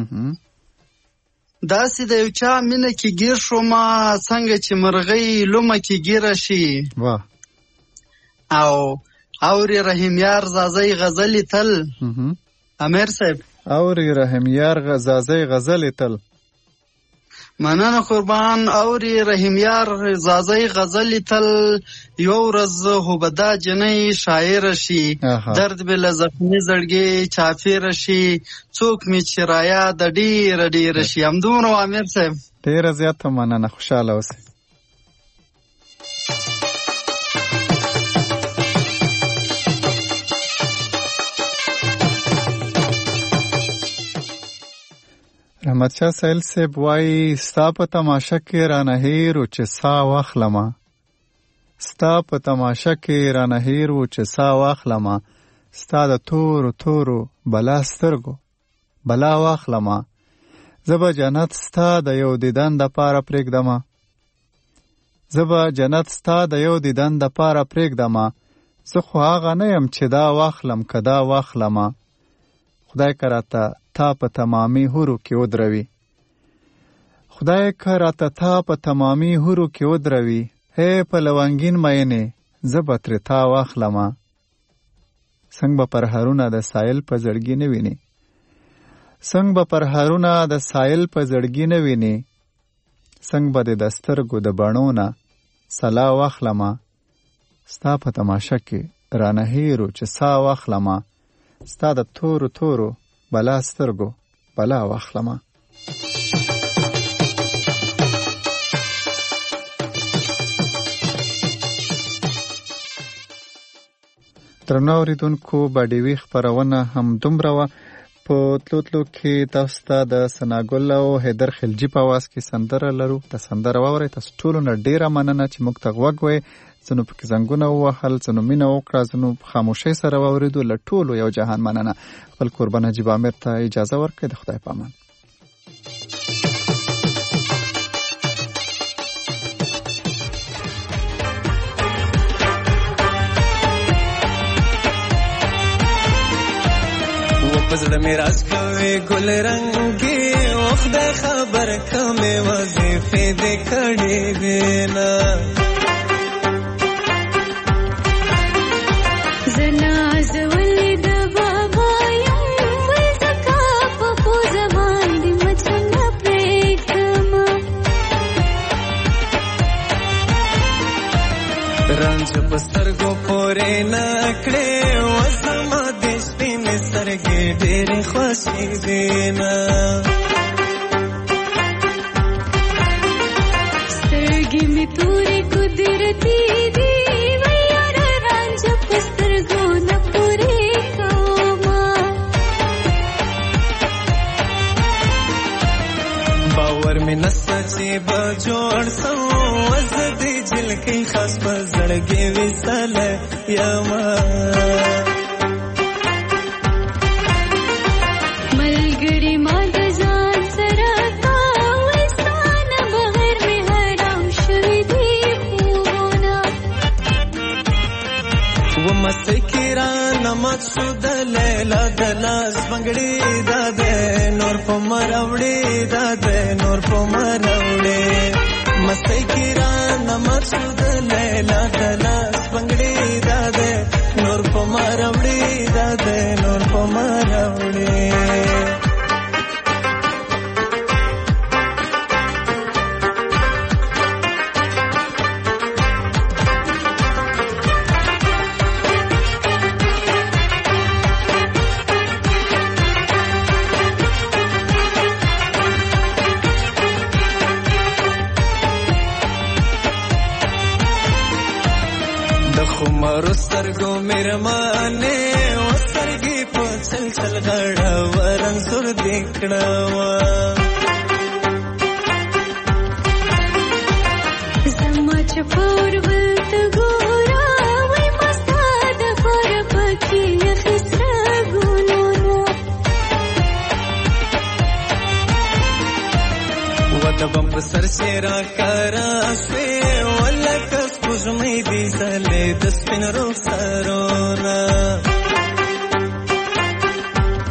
S6: داسې د یو چا مینه کې ګیر شومه څنګه چې مرغۍ لومه کې ګیره شي او اوري رحیم یار زازی غزلی تل امیر صاحب
S3: اوري رحیم یار زازی غزلی تل
S6: مننه قربان اوري رحیم یار زازی غزلی تل یو ورځ هوبدا جنۍ شاعر شي درد بل زخمی زړګي چافیر شي څوک می چرایا د ډیر ډیر شي همدونو امیر صاحب
S3: ډیر زیات مننه خوشاله اوسئ رحمت شاه سایل صاحب وایي ستا په تماشه کې رانه هیر و چې سا واخلمه ستا په تماشه کې رانه هیر و چې سا واخلمه ستا د تورو تورو بلا سترګو بلا واخلمه زه به جنت ستا د یو دیدن دپاره پرېږدمه زه به جنت ستا د یو دیدن دپاره پرېږدمه زه خو هغه نه یم چې دا واخلم که دا واخلمه خدای که راته تا په تمامي هورو کې ودروي خدای که راته تا په تمامي هورو کې ودروي هی په لونګین مینې زه به ترې تا واخلمه څنګه به پرهرونه د سایل په زړګي نه ویني څنګه به پرهرونه د سایل په زړګي نه ویني څنګه به د سترګو د بڼو نه سلا واخلمه ستا په تماشه کې رانه هیرو چې سا واخلمه ستا د تورو تورو بلا سترګو بلا واخلمه درنو اوریدونکو باډیوي خپرونه هم دومره وه په تلو تلو کې تاسو ته د ثناګل او حیدر خلجي په اواز کې سندره لرو ته سندره واورئ تاسو ټولو نه ډېره مننه چې موږ ته غوږ وئ ځینو پکې زنګونه ووهل ځینو مینه وکړه ځینو په خاموشۍ سره واورېدو له ټولو یو جهان مننه خپل قربان نجیب امیر ته اجازه ورکړئ د خدای په امان
S15: پزړه مې راز کوي ګل رنگي وخت خبر کمه وظیفه دې کړې دینا
S13: زناز ولید بابا یم زکا په زمان دې مچنه پرېږدم
S15: رنځ په سترګو پورې نه کړې وسما دې سپین سترګې ډېرې خوښې دینا
S13: سترګې مې تورې قدرتي دي ویار رنځ په سترګو نه پورې کومه
S15: باور مې نسته چې به جوړ سم وزه دې جلکۍ خاص په زړګې ویستله یمه نمت شو د لیلا د لاس بنګړي دا ده نور په مراوړي دا ده نور په مراوړي مستۍ کې را نمت شو د لیلا د لاس بنګړي دا ده نور په مراوړي دا ده نور په مراوړي خمارو سترګو میرمانه وسترګې په چل چل غړا ورن سر دیکړه
S13: زما چپور ولت ګورا وای مستا د پر پکې خسرا ګونو
S15: وته بم سر سیرا کرا سه ولک زمې دې سلې د سپین رخسارونه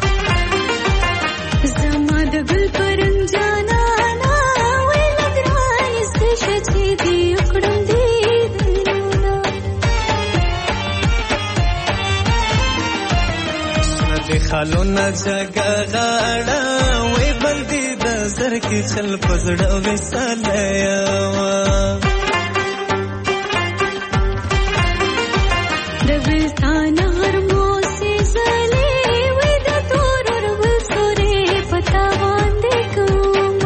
S15: وی خالونه جګه غاړه وی بندي د زر کې چل پزړه وساله یوا
S13: دبستان هر موسه زلي وی د تور ور وسره پتا باندې کوم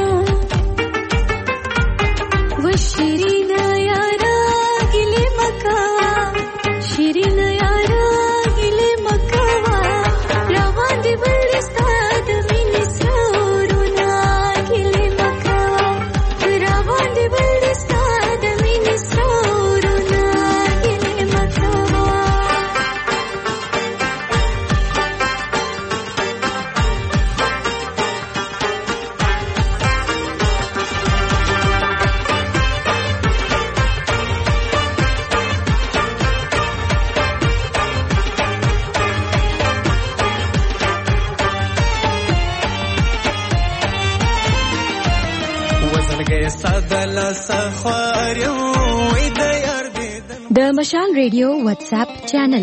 S13: و شیرین یارا ګلې مکا شیرین یارا ګلې مکا روان دی ولستاد مینې سرورنا ګلې مکا روان دی ولستاد مینې سرورنا ګلې مکا
S16: د مشال ریډیو واتس اپ چینل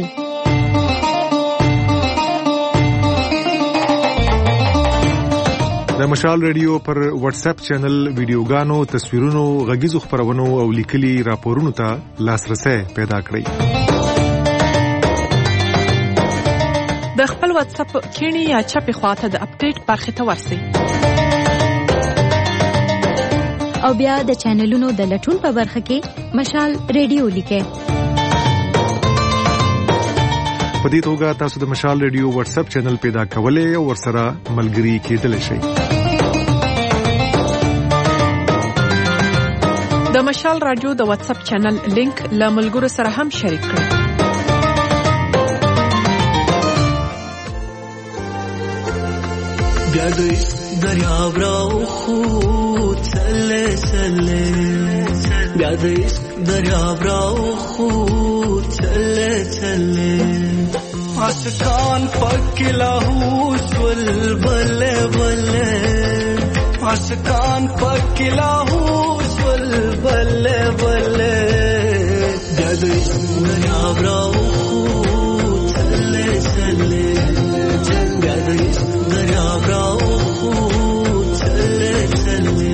S17: د مشال ریډیو پر واتس اپ چینل ویډیوګانو، تصویرونو، غږیزو خبرونو او لیکلي راپورونو ته لاسرسي پیدا کړئ.
S18: د خپل واتس اپ کینی یا چپی خواته د اپډیټ برخه ته ورسئ
S16: او بیا د چینلونو د لټون په برخه کې مشال ریډیو لیکئ.
S17: په دې توګه تاسو د مشال ریډیو واتس اپ چینل پیدا کولای او ورسره ملګری کېدلی شئ.
S18: د مشال رادیو د واتس اپ چینل لینک له ملګرو سره هم شریک کړئ.
S15: بیا د دریاب راو خو چلے چلے بیا د دریاب راو خو چلے چلے عاشقان پکلا هوس ول بل بل عاشقان پکلا هوس ول بل بل بیا د دریاب راو خو چلے چلے بیا د دریاب راو خو چلے چلے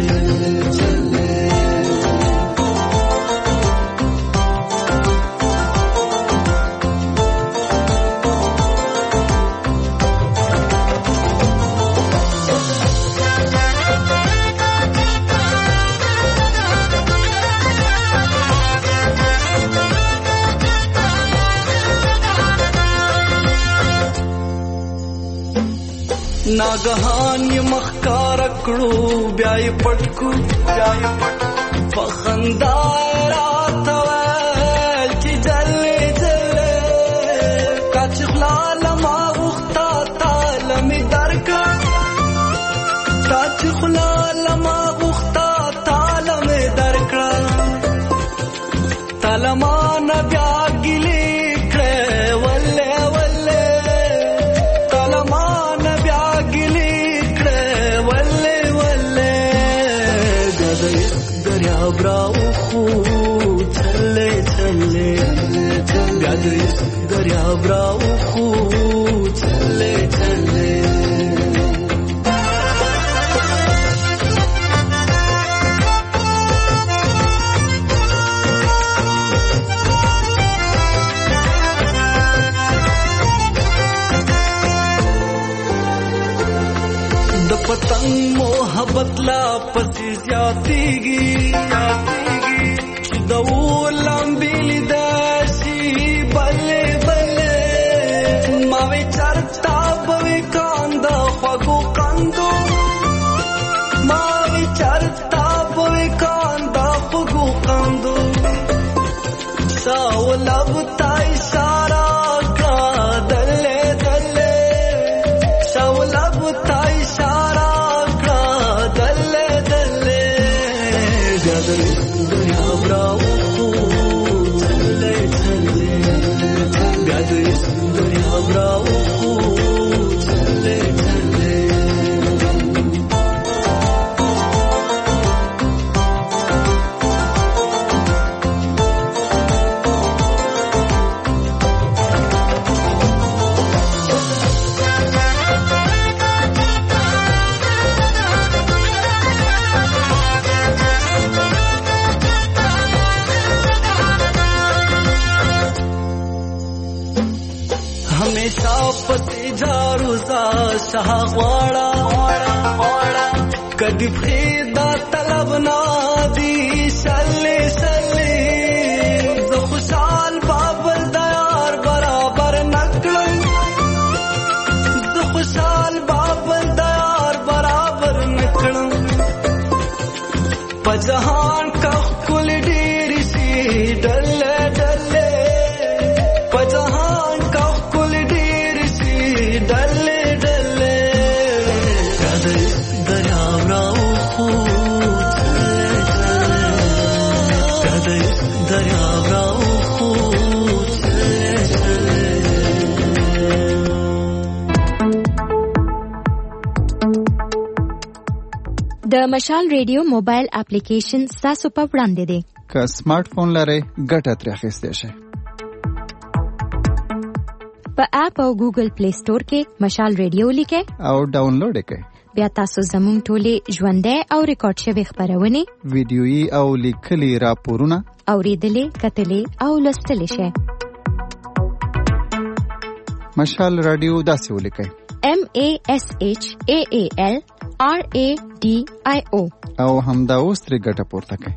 S15: ناګهان یې مخکار کړو بیا یې پټکو بیا یې پټکو فخندا راته ویل چې جلې جلې کچ خلال ما وختا تاله مې درکړه کچ خلال ما وختا تاله مې درکړه تاله ما نه بیا ګلې کړې ولې ولې تاله ما دریاب راو خو چلے چلے بیا د دریاب راو خو چلے چلے د پتنګ محبت لا پسې زیاتېږي چې د ولمبېلې داسې بلې بلې ما وی چرتا به کاندا خوږو کاندو ما وی چرتا به کاندا خوږو کاندو ساولب تای سارا کا دلې دلې ساولب تای سارا کا دلې دلې دریاب راو خو چلے چلے بیا د دریاب راو خو پسې جاروزا شاه غواړه کدی فریدا طلب نادي شلې شلې زه خوشحال بابل دیار برابر نکړم زه خوشحال بابل دیار برابر نکړم په جهان کا کل ډېر شي ډلې ډلې په جهان کا کل ډېر شي ډلې ډلې کده دریا راو خو کده دریا راو خو
S16: د مشال ریډیو موبایل اپلیکیشن تاسو په وړاندې دی
S3: که سمارټ فون لرئ ګټه ترې اخیستی شئ
S16: په اپ او ګوګل پلی سٹور کې مشال ریډیو لیکئ
S3: او ډاونلوډ یې کړئ
S16: بیا تاسو زموږ ټولې ژوندۍ او ریکارډ شوې خپرونې
S3: ویډیويي او لیکلي راپورونه
S16: اورېدلې کتلې او لوستلی شئ
S3: مشال رادیو داسې ولیکئ
S16: M A S H A A L R A D I O
S3: او همدا اوس ترې ګټه پورته کړئ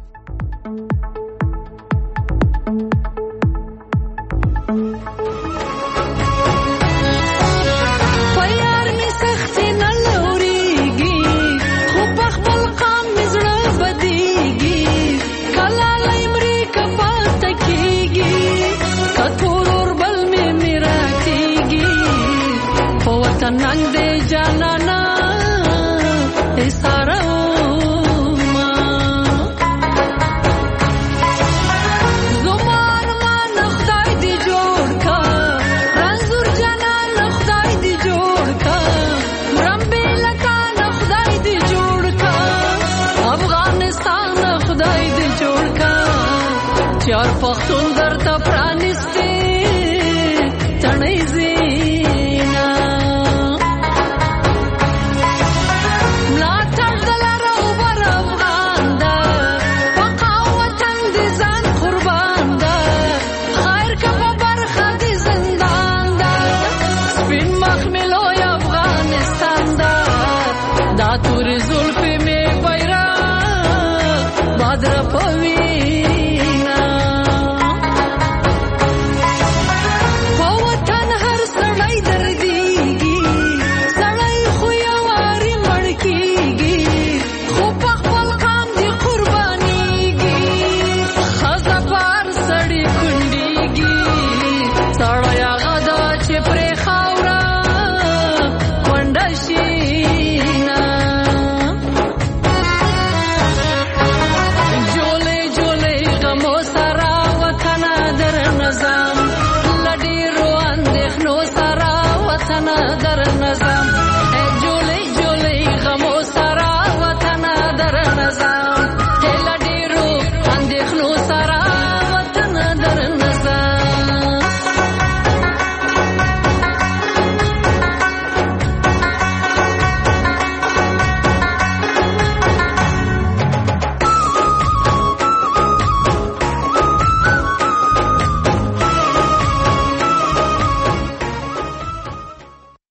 S13: نن دې جانانا اساره ما زمان ما خدای دې جوړ کا رنزور جانان خدای دې جوړ کا رمبي لکا خدای دې جوړ کا افغانستان خدای دې جوړ کا چار پختون درته پرانستي تڼۍ زینا در نظام